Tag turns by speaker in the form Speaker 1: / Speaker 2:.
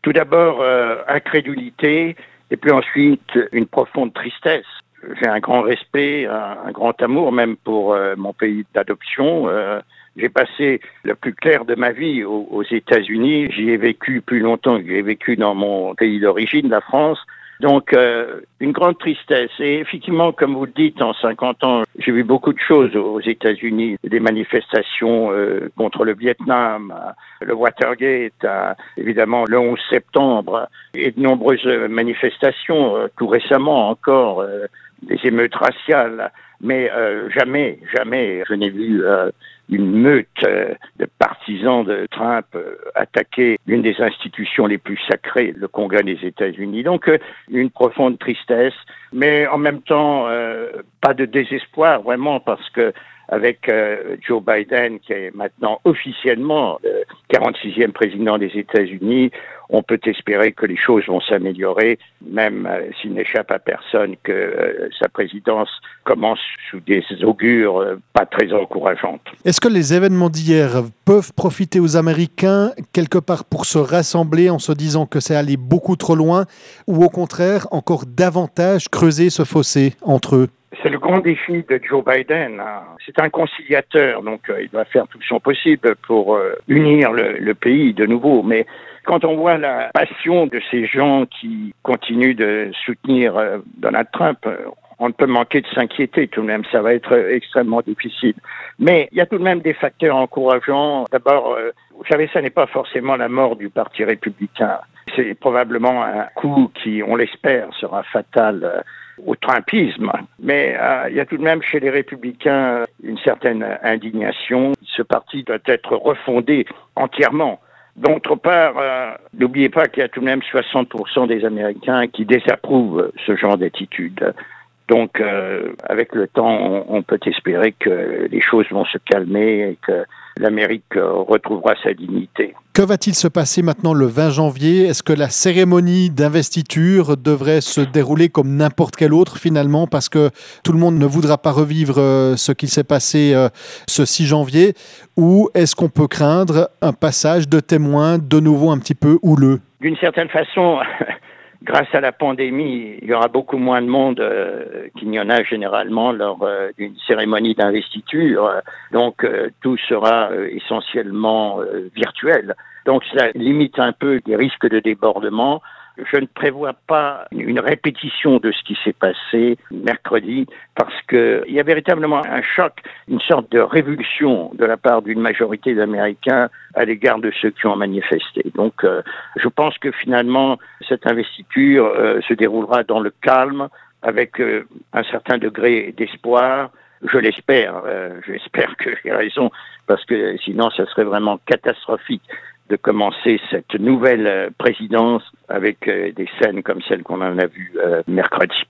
Speaker 1: Tout d'abord, incrédulité, et puis ensuite, une profonde tristesse. J'ai un grand respect, un grand amour même pour mon pays d'adoption. J'ai passé le plus clair de ma vie aux États-Unis. J'y ai vécu plus longtemps que j'ai vécu dans mon pays d'origine, la France. Donc, une grande tristesse. Et effectivement, comme vous le dites, en 50 ans, j'ai vu beaucoup de choses aux États-Unis. Des manifestations contre le Vietnam, le Watergate, évidemment le 11 septembre, et de nombreuses manifestations, tout récemment encore, des émeutes raciales. Mais jamais je n'ai vu une meute de partisans de Trump attaquer l'une des institutions les plus sacrées, le Congrès des États-Unis. Donc, une profonde tristesse, mais en même temps, pas de désespoir, vraiment, parce que avec Joe Biden, qui est maintenant officiellement le 46e président des États-Unis, on peut espérer que les choses vont s'améliorer, même s'il n'échappe à personne que sa présidence commence sous des augures pas très encourageantes.
Speaker 2: Est-ce que les événements d'hier peuvent profiter aux Américains quelque part pour se rassembler en se disant que c'est allé beaucoup trop loin, ou au contraire, encore davantage creuser ce fossé entre eux?
Speaker 1: C'est le grand défi de Joe Biden. C'est un conciliateur, donc il doit faire tout son possible pour unir le pays de nouveau. Mais quand on voit la passion de ces gens qui continuent de soutenir Donald Trump, on ne peut manquer de s'inquiéter tout de même. Ça va être extrêmement difficile. Mais il y a tout de même des facteurs encourageants. D'abord, vous savez, ça n'est pas forcément la mort du Parti républicain. C'est probablement un coup qui, on l'espère, sera fatal au trumpisme. Mais il y a tout de même chez les républicains une certaine indignation. Ce parti doit être refondé entièrement. D'autre part, n'oubliez pas qu'il y a tout de même 60% des Américains qui désapprouvent ce genre d'attitude. Donc, avec le temps, on peut espérer que les choses vont se calmer et que l'Amérique retrouvera sa dignité.
Speaker 2: Que va-t-il se passer maintenant le 20 janvier? Est-ce que la cérémonie d'investiture devrait se dérouler comme n'importe quelle autre finalement, parce que tout le monde ne voudra pas revivre ce qui s'est passé ce 6 janvier? Ou est-ce qu'on peut craindre un passage de témoins de nouveau un petit peu houleux?
Speaker 1: D'une certaine façon, grâce à la pandémie, il y aura beaucoup moins de monde qu'il n'y en a généralement lors d'une cérémonie d'investiture. Donc, tout sera essentiellement virtuel. Donc, ça limite un peu les risques de débordement. Je ne prévois pas une répétition de ce qui s'est passé mercredi parce qu'il y a véritablement un choc, une sorte de révulsion de la part d'une majorité d'Américains à l'égard de ceux qui ont manifesté. Donc, je pense que finalement, cette investiture se déroulera dans le calme avec un certain degré d'espoir. Je l'espère. J'espère que j'ai raison parce que sinon, ça serait vraiment catastrophique de commencer cette nouvelle présidence avec des scènes comme celle qu'on en a vues mercredi.